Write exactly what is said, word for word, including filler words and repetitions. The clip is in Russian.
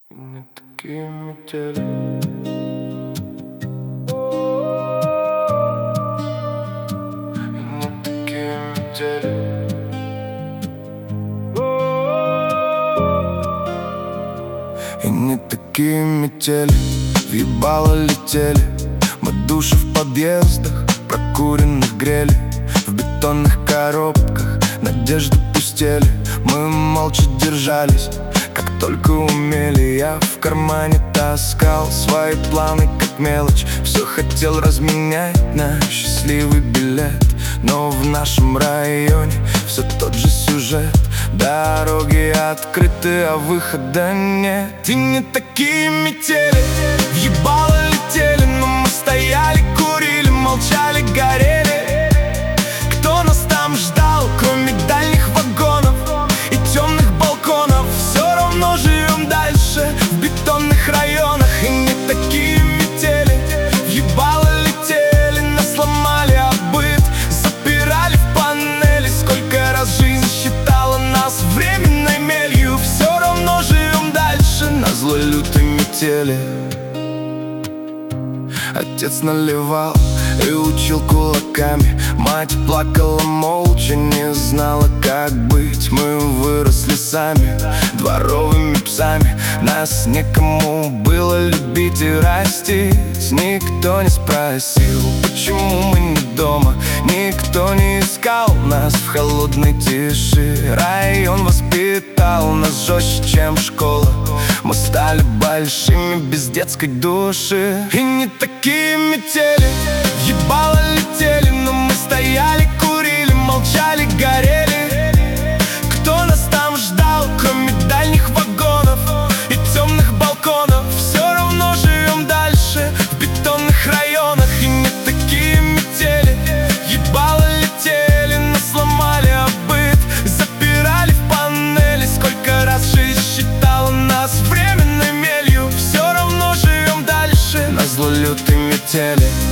И не такие метели. И не такие метели. И не такие метели. Въебало летели. Мы души в подъездах, прокуренных грели. В бетонных коробках надежды пустели. Мы молча держались, как только умели. Я в кармане таскал свои планы, как мелочь. Все хотел разменять на счастливый билет. Но в нашем районе все тот же сюжет. Дороги открыты, а выхода нет. И не такие метели. Въебало летели, но мы стояли, курили, молчали, горели. Кто нас там ждал, кроме дальних вагонов и темных балконов? Все равно живем дальше в бетонных районах. И не такие метели. Въебало летели, нас сломали обыт, запирали в панели. Сколько раз жизнь считала нас временной мелью. Все равно живем дальше назло лютой метели. Отец наливал и учил кулаками. Мать плакала молча, не знала, как быть. Мы выросли сами, дворовыми псами. Нас некому было любить и растить. Никто не спросил, почему мы не дома. Никто не искал нас в холодной тиши. Район воспитал нас жестче, чем школа. Мы стали большими без детской души. И не такие метели. Въебало летели, но мы стояли, курили, молчали, горели. Кто нас там ждал, кроме дальних вагонов и темных балконов? Все равно живем дальше в бетонных районах. И не такие метели. Въебало летели, нас сломали обыт, запирали в панели. Сколько раз жизнь считала нас временной мелью. Все равно живем дальше назло лютой метели.